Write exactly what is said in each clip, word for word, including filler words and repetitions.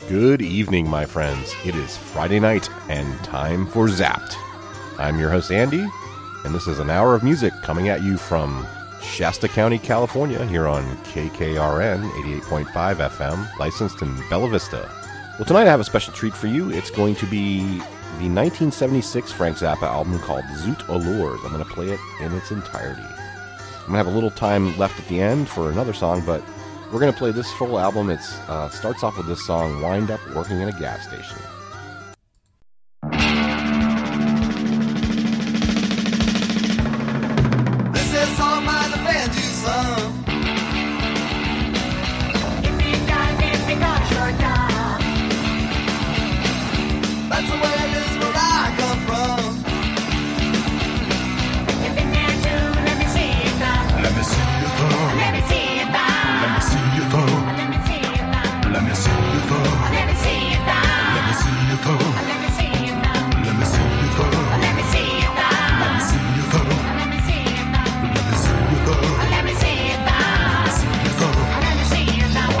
Good evening, my friends. It is Friday night and time for Zapped. I'm your host, Andy, and this is an hour of music coming at you from Shasta County, California, here on K K R N eighty-eight point five F M, licensed in Bella Vista. Well, tonight I have a special treat for you. It's going to be the nineteen seventy-six Frank Zappa album called Zoot Allures. I'm going to play it in its entirety. I'm going to have a little time left at the end for another song, but we're going to play this full album. It uh, starts off with this song, Wind Up Working in a Gas Station. This is all my the band you sung. If you got if you got your job. That's the way it is where I come from. If you've been there too, let me see you thumb. Let me see you thumb. Let me see you thumb. Let me see you thumb. Let me see you thumb. Let me see you thumb. Let me see you thumb. Let me see you thumb. Let me see you thumb. Let me see you thumb. Let me see you thumb. Let me see you thumb. Let me see you thumb. Let me see you thumb. Let me see you thumb. Let me see you thumb.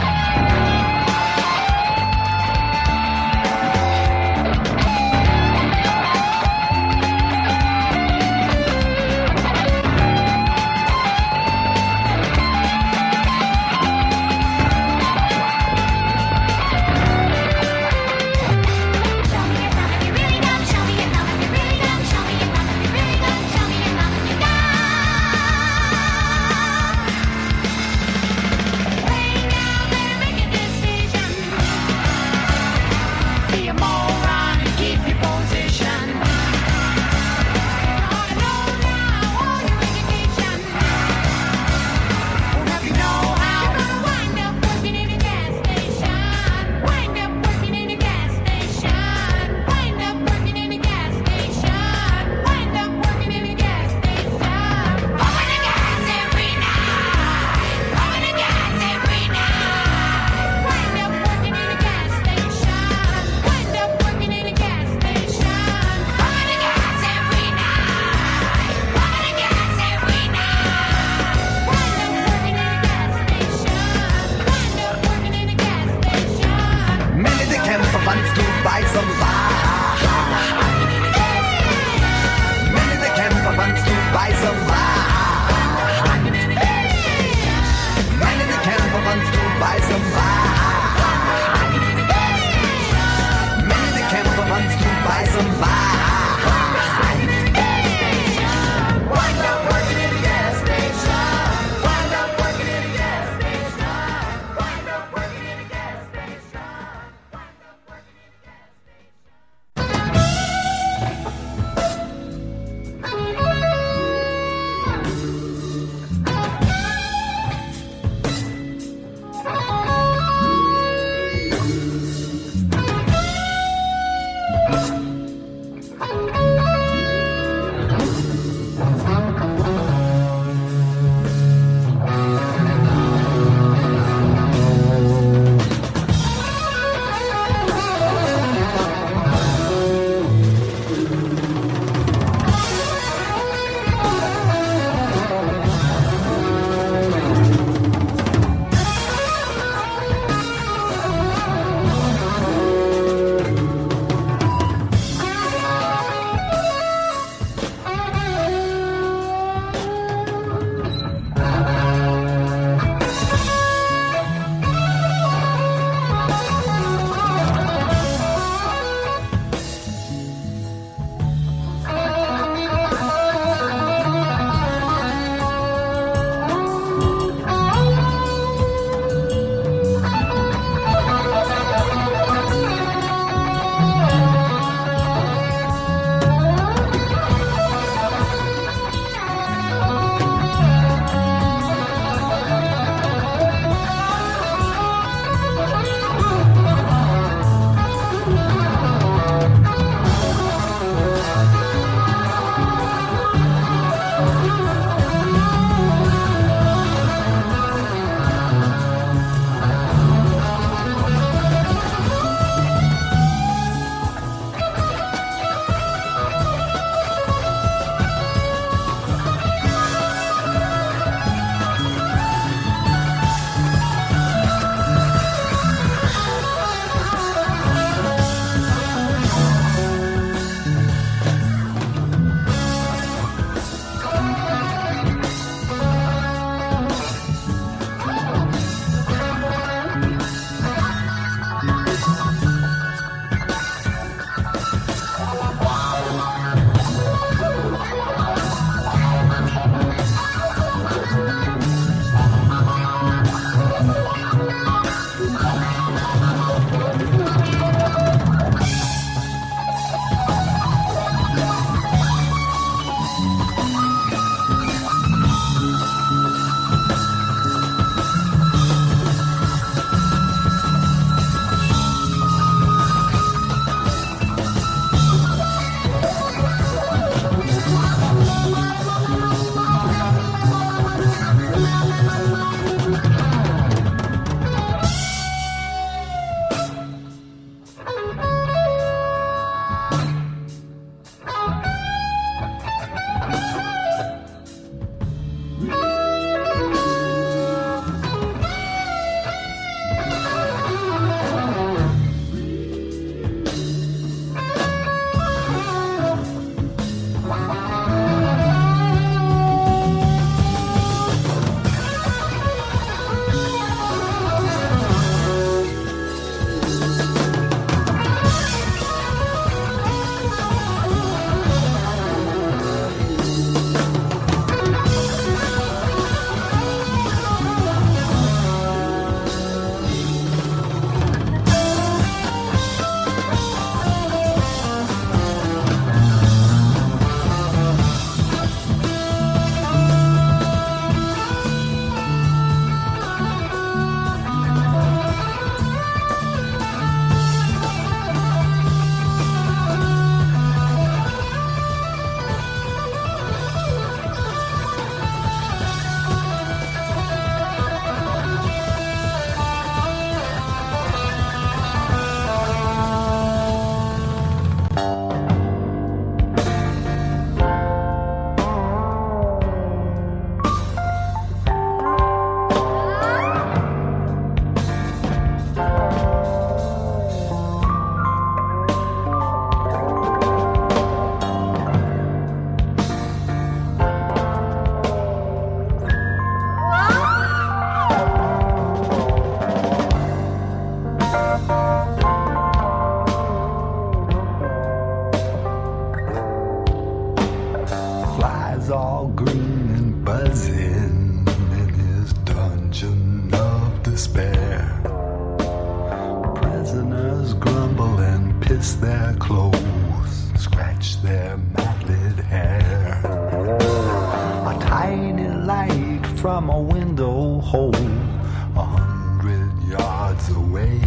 piss their clothes, scratch their matted hair. A tiny light from a window hole a hundred yards away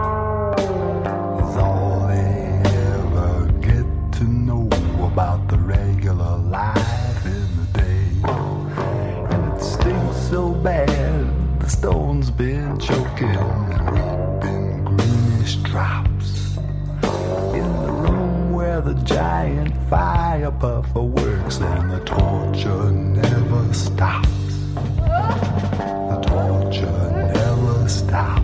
is all they ever get to know about the regular life in the day. And it stinks so bad, the stone's been choking and reaping greenish drops. In the room where the giant fire puffer works and the torture never stops. The torture never stops.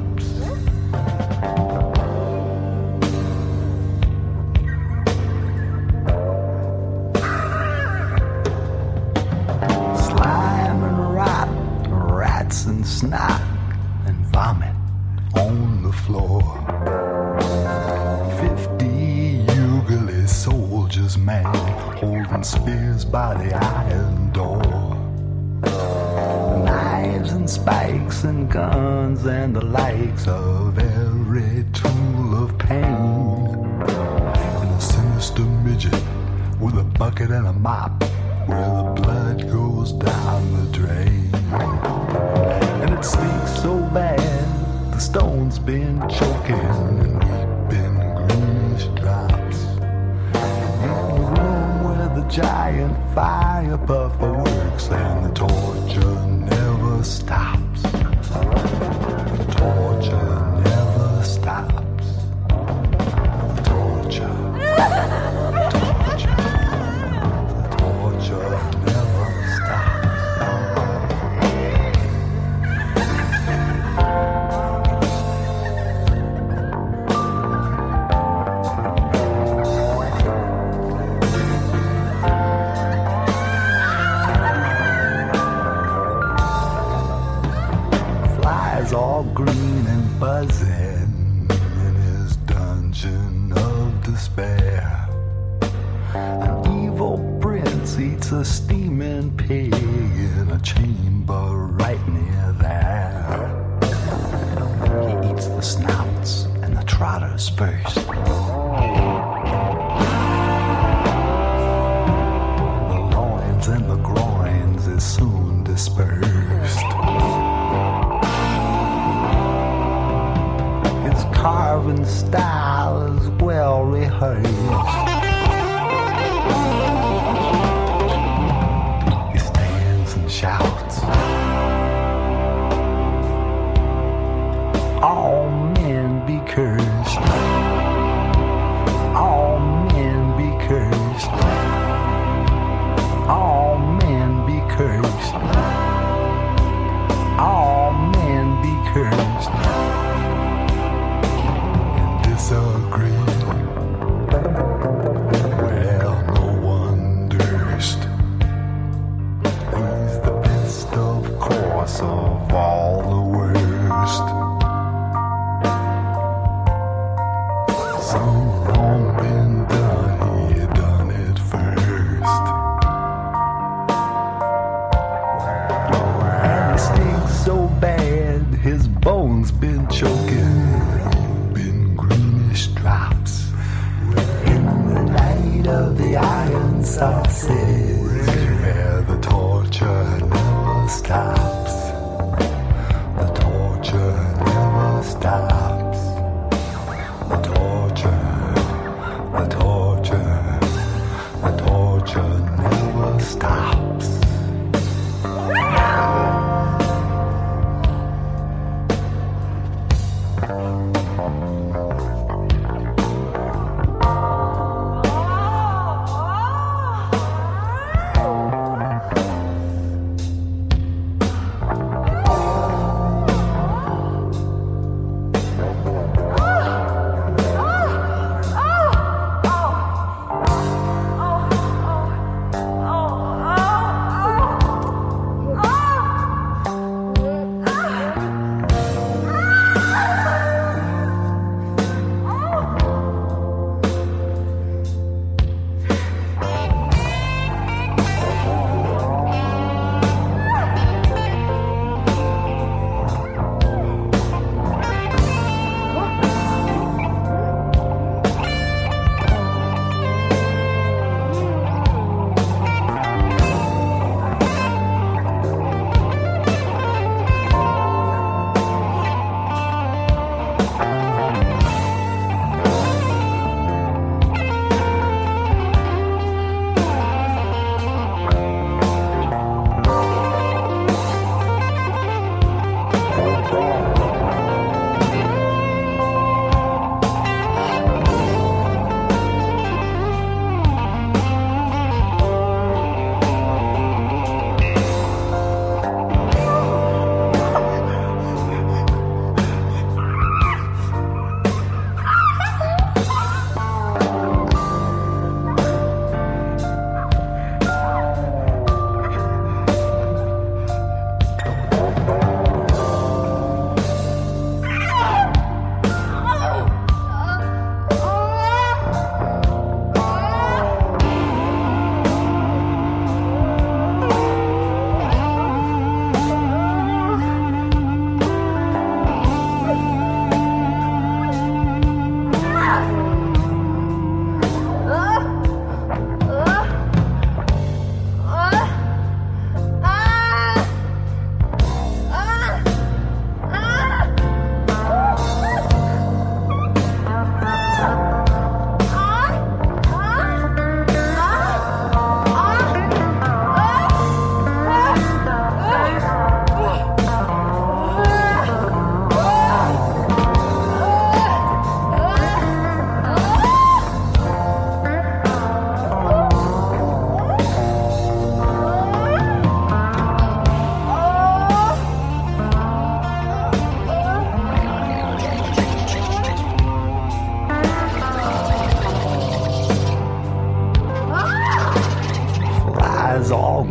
Slime and rot, rats and snot and vomit on the floor. Fifty Ugalese soldiers, man, holding spears by the iron door. Knives and spikes and guns and the likes of every tool of pain. And a sinister midget with a bucket and a mop where the blood goes down the drain. And it stinks so bad, the stone's been choking and weeping greenish drops. In the room where the giant fire puffer works and the torture never stops. The torture never stops. The torture, the torture, the torture never stops. All green and buzzing in his dungeon of despair. An evil prince eats a steaming pig in a chamber right near there. He eats the snouts and the trotters first. The loins and the groins is soon dispersed. Carving style is well rehearsed. He stands and shouts, all men be cursed. All men be cursed. All men be cursed. All men be cursed. Disagree. Well, no one durst. He's the best, of course, of all the worst. Some wrong been done, he done it first. And he stinks so bad, his bones been choking. Drops in the light of the iron sauces where the torture never stops. The torture never stops. The torture, the torture.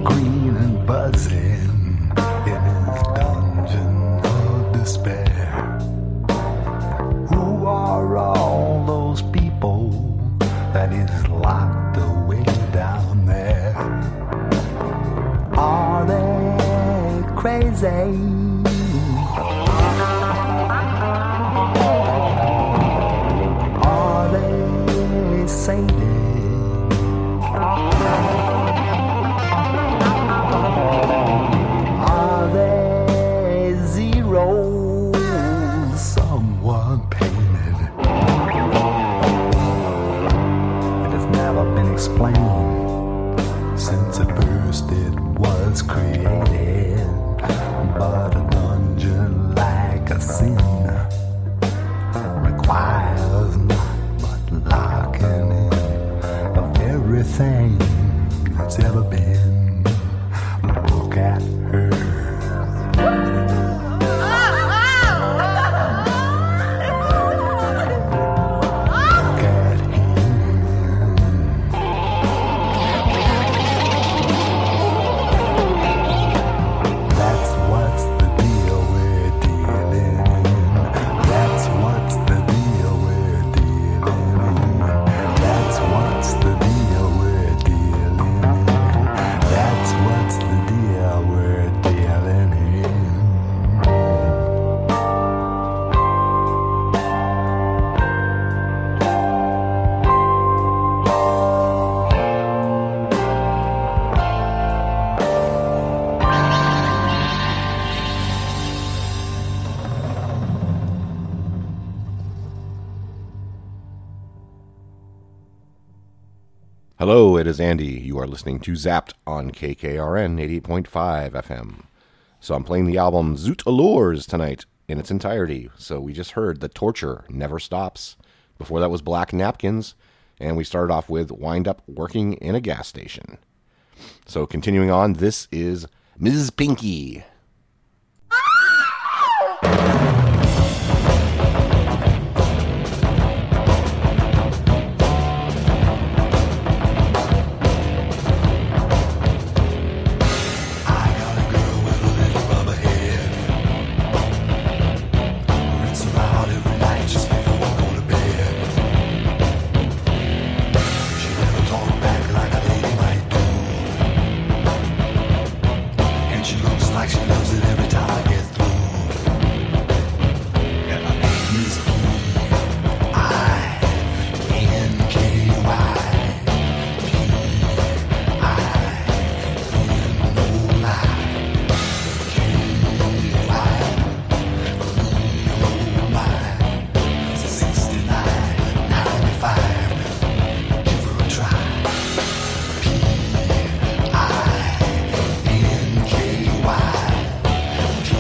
green and buzzing in his dungeon of despair. Who are all those people that he's locked away down there? Are they crazy? Are they sated? Are they zero? Someone painted. It has never been explained since at first it was created. But a dungeon like a sin requires not but locking in of everything that's ever been. Look at her. Look at him. That's what's the deal we're dealing in. That's what's the deal we're dealing in. That's what's the deal we're dealing in. That's what's the deal we're dealing in. Hello, it is Andy. You are listening to Zapped on K K R N eighty-eight point five F M. So I'm playing the album Zoot Allures tonight in its entirety. So we just heard The Torture Never Stops. Before that was Black Napkins. And we started off with Wind Up Working in a Gas Station. So continuing on, this is Miz Pinky. I got a girl with a little rubber head. Rinse her out every night just before I go to bed. She never talks back like a lady might do. And she looks like she loves it every time I get through. And my name is P I N K Y. P I N no lie. sixty-nine ninety-five. Give her a try. P I N K Y. P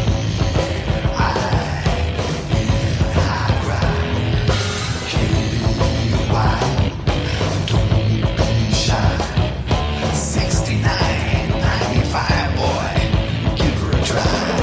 I N I cry. K Y. Don't be shy. sixty-nine ninety-five, boy. Give her a try.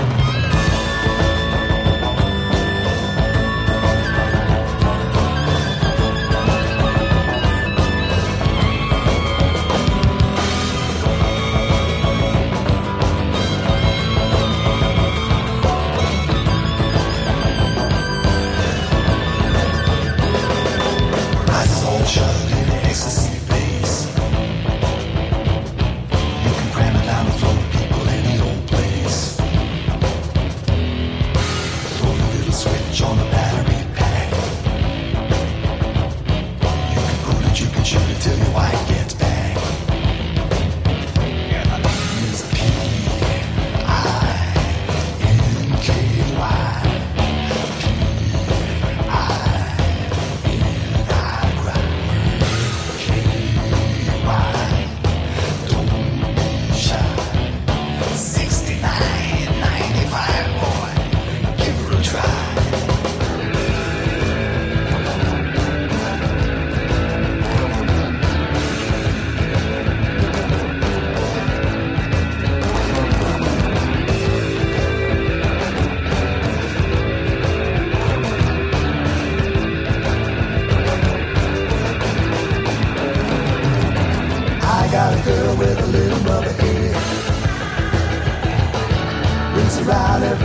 Eyes is all shut in an ecstasy face. You can cram it down the throat of people any old place. Throw a little switch on the battery pack. You can put it, you can shoot it till your wife gets back. And my name is P I N K Y. P I N I cry.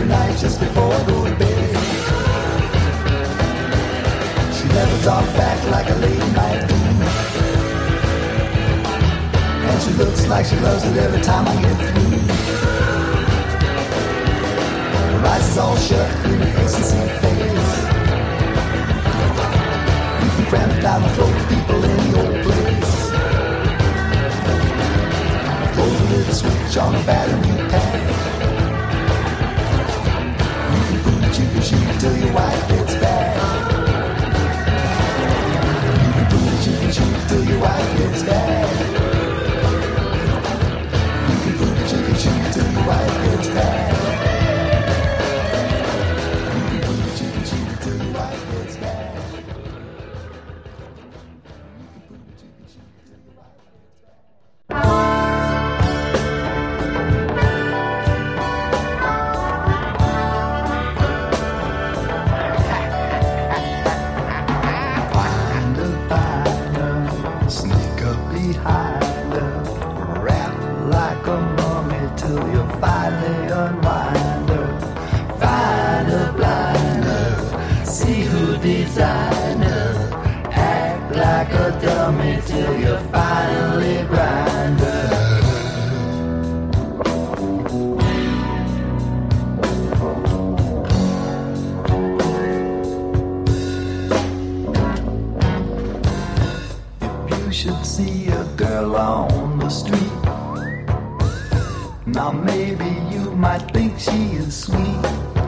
every night just before I go to bed. She never talked back like a late night doom, and she looks like she loves it every time I get through. Her eyes is all shut in an ecstasy face. You can cram it down the throat of people in the old place. Throws a little switch on the battery pack. You can boot it, you can shoot till your wife gets back. You can boot it, you can shoot till your wife gets back. You can boot it, you can shoot till your wife gets back. You can boot it, you can shoot till your wife gets back. Till you finally grind her. If you should see a girl on the street, now maybe you might think she is sweet,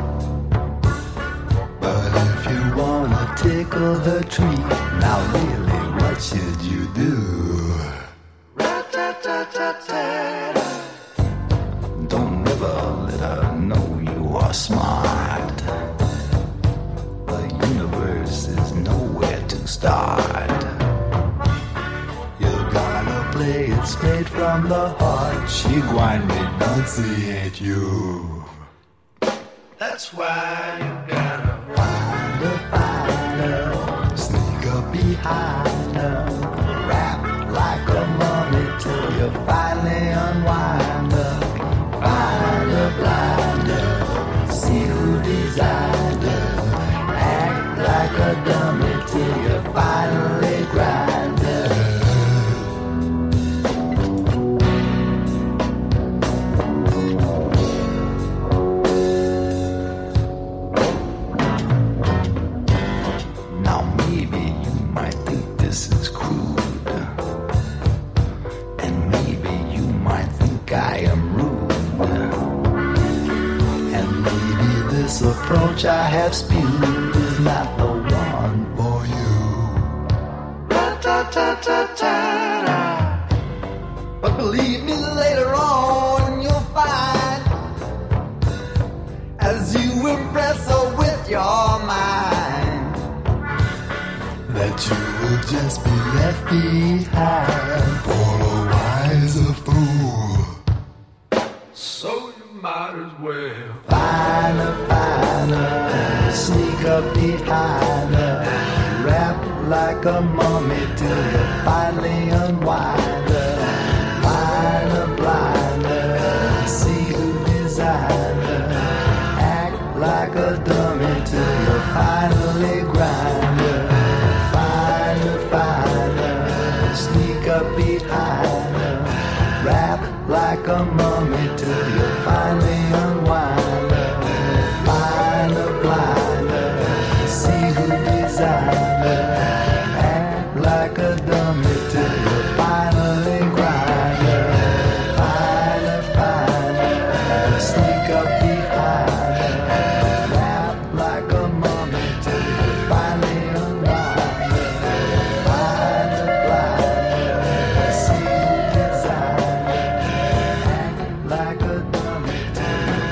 but if you wanna tickle her treat, now really what should you do? Don't ever let her know you are smart. The universe is nowhere to start. You gotta play it straight from the heart. She gwine renunciate you. That's why you gotta find her, find her, sneak up behind her, wrap like a mummy till you finally unwind her. Find her, blind her, see who designed her, act like a dummy till you finally grind her. Approach I have spewed is not the one for you. Ra-ta-ta-ta-ta-ta. But believe me, later on you'll find, as you impress her with your mind, that you will just be left behind for a wiser fool. So you might as well find her, find her, sneak up behind her, wrap like a mummy till you finally unwind her. Find her, blind her, see who designed her, act like a dummy till you finally grind her. Find her, find her, sneak up behind her, wrap like a mummy till you finally unwind her. Find her, blind her, see who designed her, act like a dummy till you finally grind her. Find her, find her, sneak up behind her, wrap like a mummy till you finally unwind her. Find her, blind her, see who designed her, like a dummy till you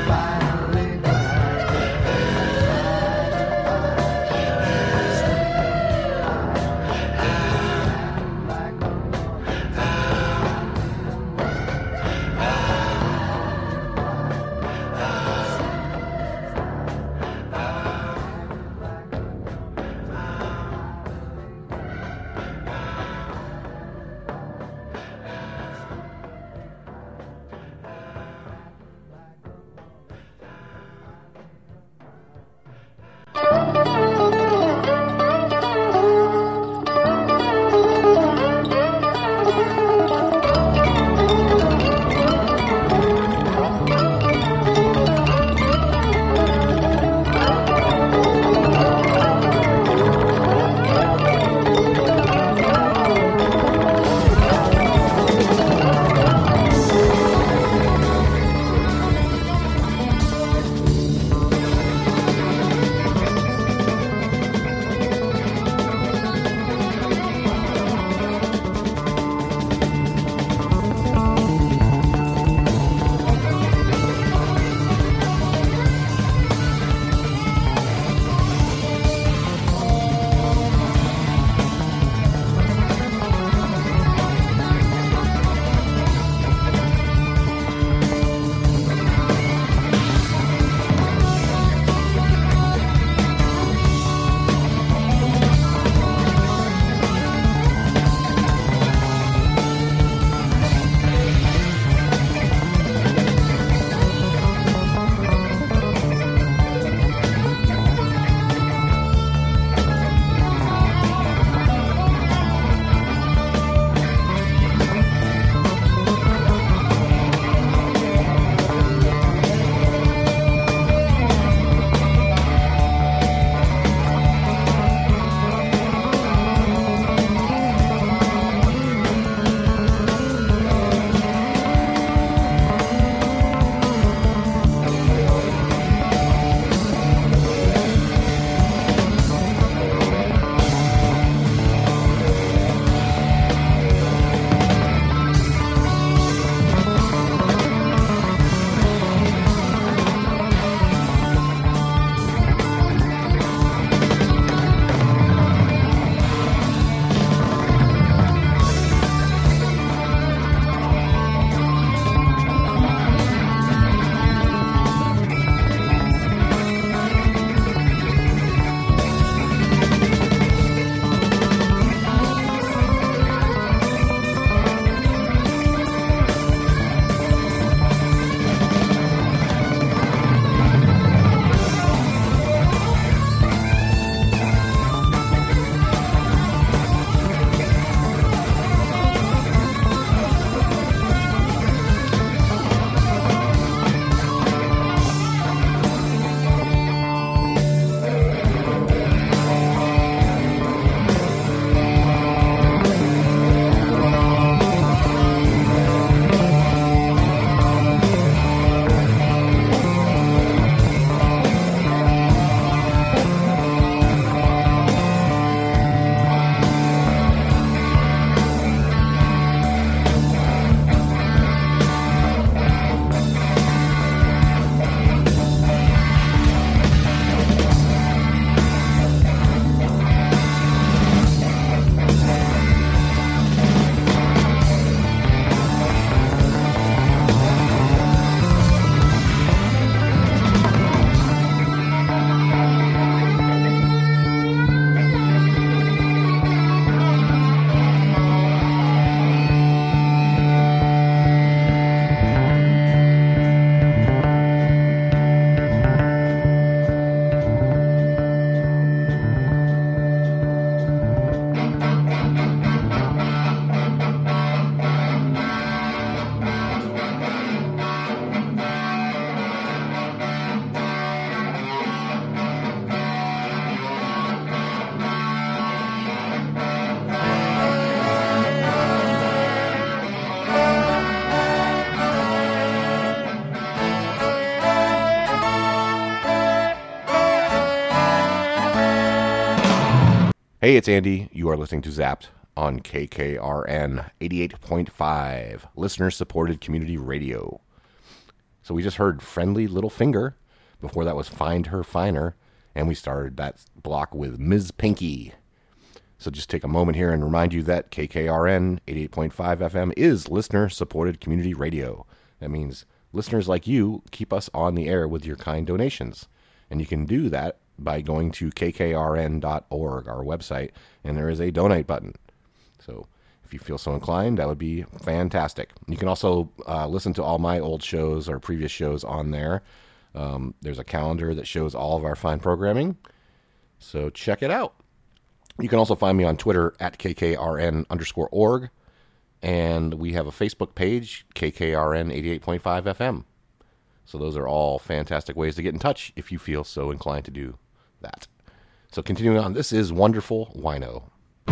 Hey, it's Andy. You are listening to Zapped on K K R N eighty-eight point five, listener-supported community radio. So we just heard Friendly Little Finger. Before that was Find Her Finer. And we started that block with Miz Pinky. So just take a moment here and remind you that K K R N eighty-eight point five F M is listener-supported community radio. That means listeners like you keep us on the air with your kind donations. And you can do that by going to k k r n dot org, our website, and there is a donate button. So if you feel so inclined, that would be fantastic. You can also uh, listen to all my old shows or previous shows on there. Um, there's a calendar that shows all of our fine programming, so check it out. You can also find me on Twitter at K K R N underscore org, and we have a Facebook page, K K R N eighty-eight point five F M. So those are all fantastic ways to get in touch if you feel so inclined to do that. So continuing on, this is Wonderful Wino.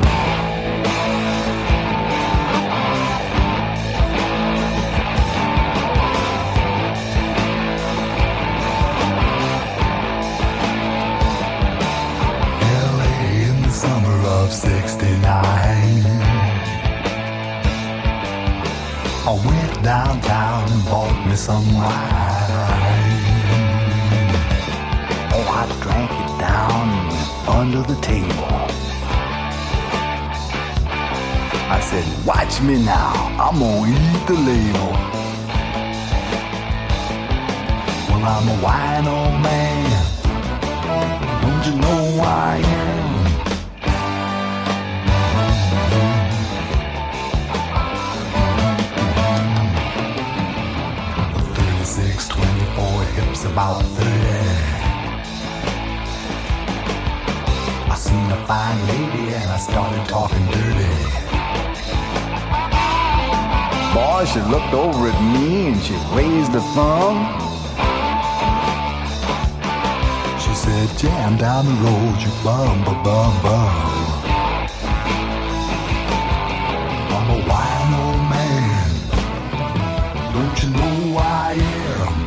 L A in the summer of sixty-nine. I went downtown and bought me some wine. Oh, I drank it down under the table. I said, watch me now, I'm gonna eat the label. Well, I'm a wine old man. Don't you know who I am? thirty-six, twenty-four, hips about thirty. I seen a fine lady and I started talking dirty. Boy, she looked over at me and she raised a thumb. She said, jam down the road, you bum, ba bum, bum. I'm a wine old man. Don't you know who I am?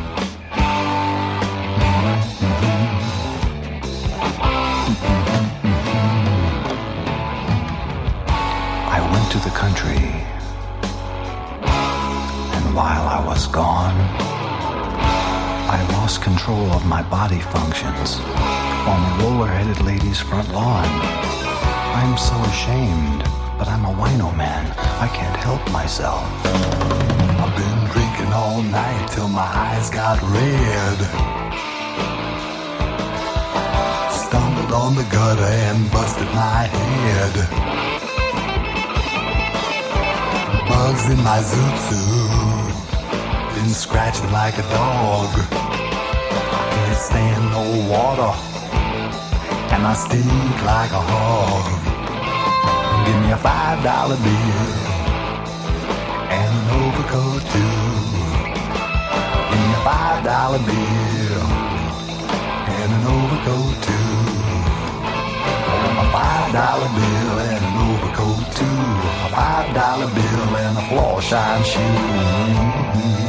I went to the country, and while I was gone, I lost control of my body functions on the roller-headed lady's front lawn. I'm so ashamed, but I'm a wino man. I can't help myself. I've been drinking all night till my eyes got red. Stumbled on the gutter and busted my head. Bugs in my zoot suit, been scratching like a dog. I can't stand no water, and I stink like a hog. Give me a five dollar bill and an overcoat too. Give me a five dollar bill and an overcoat too. A five dollar bill and an overcoat too. A five dollar bill and a floor shine shoe. Mm-hmm.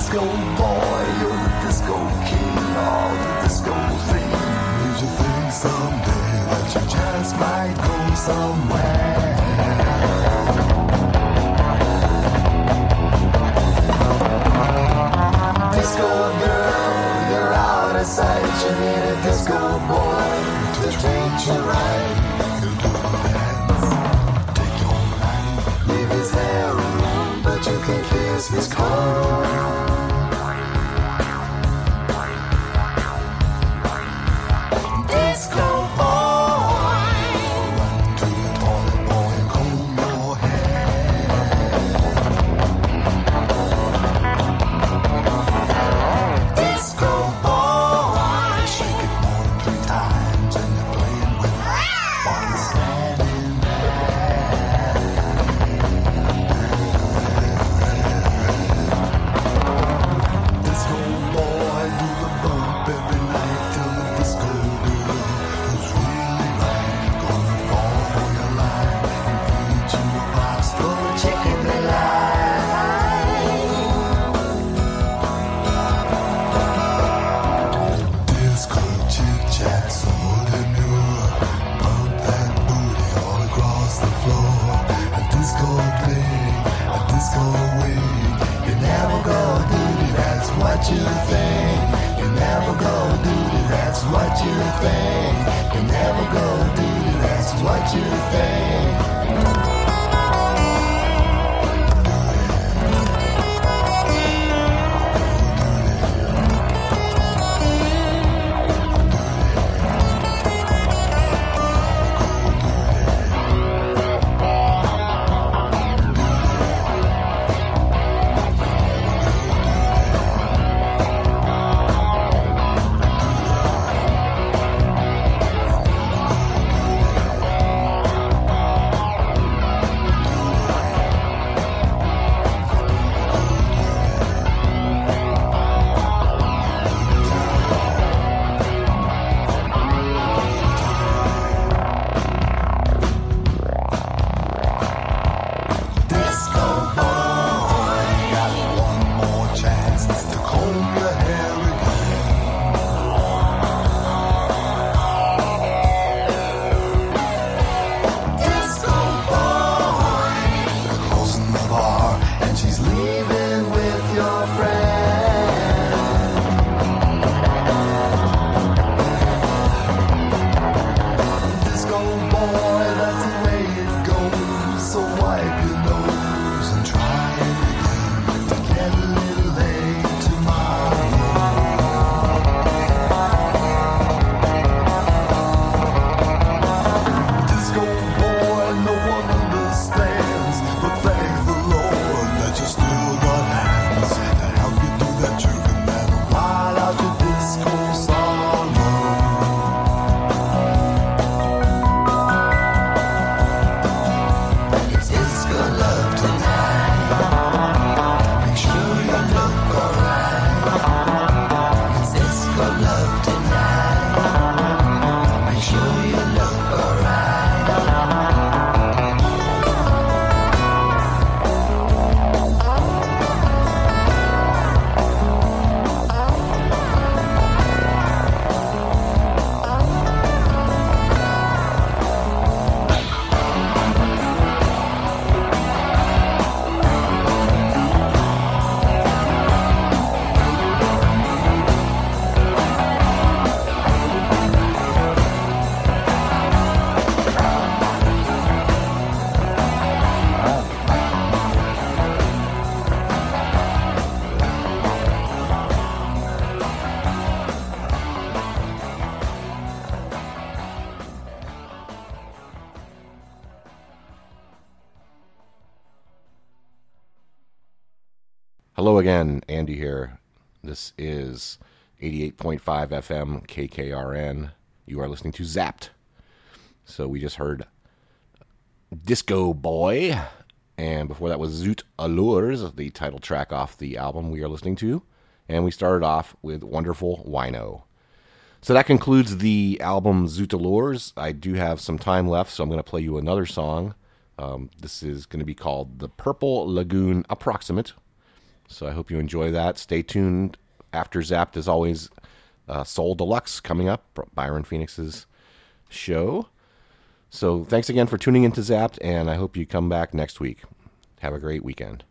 disco boy, you're the disco king, all the disco thing. Did you think someday that you just might go somewhere? Disco girl, you're out of sight. You need a disco boy to treat you right. He'll do the dance, take your mind, leave his hair alone, but you can kiss his coat. Disco boy, run to the toilet boy and comb your hair. Disco boy, shake it more than three times and you're playing with while he's standing there. Disco boy, do the bump every night till the disco girl who's really right gonna fall for your line and feed you a box full of chicken delight. Disco chit chat, so demure. Bump that booty all across the floor. A disco thing, a disco wing. You never go duty, that's what you think. You never go duty, that's what you think. You never go duty, that's what you think. Disco boy, got one more chance to comb your hair again. Disco boy, they're closing the bar and she's leaving with your friend. Disco boy, that's the way it goes. So wipe your nose and try it again to get a little late tomorrow. Disco boy, no one understands, but thank the Lord that you still got hands to help you do that jerking man while out your disco sorrow. It's disco love tonight. Make sure you look alright. It's disco love tonight. Make sure you look alright. Hello again, Andy here. This is eighty-eight point five F M K K R N. You are listening to Zapped. So we just heard Disco Boy, and before that was Zoot Allures, the title track off the album we are listening to. And we started off with Wonderful Wino. So that concludes the album Zoot Allures. I do have some time left, so I'm going to play you another song. Um, this is going to be called The Purple Lagoon Approximate. So I hope you enjoy that. Stay tuned. After Zapped, as always, uh, Soul Deluxe coming up, Byron Phoenix's show. So thanks again for tuning into Zapped, and I hope you come back next week. Have a great weekend.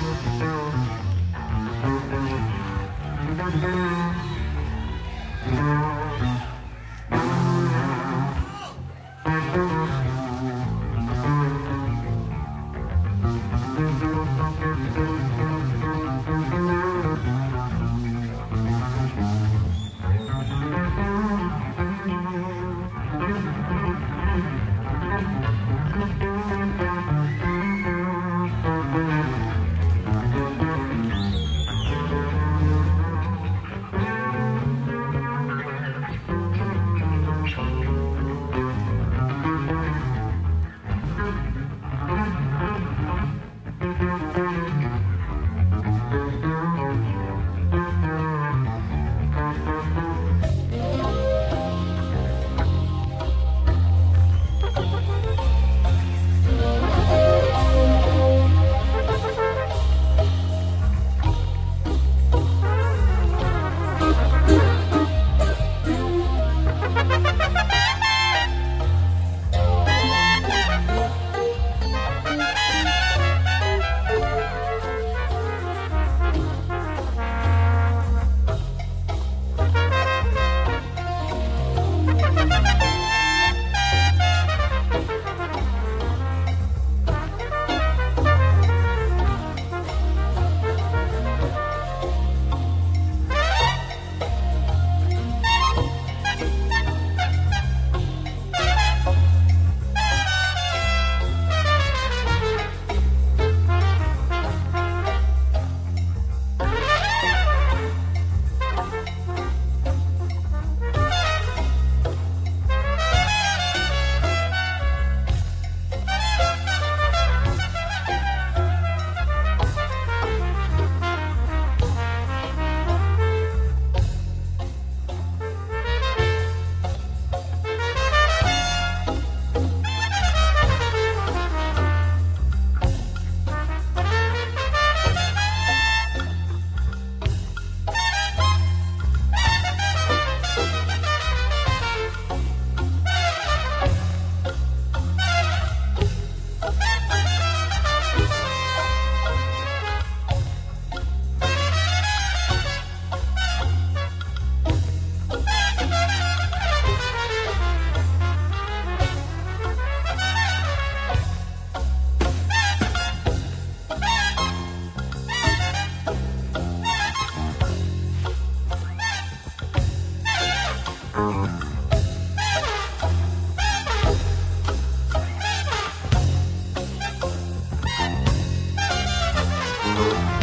Thank you.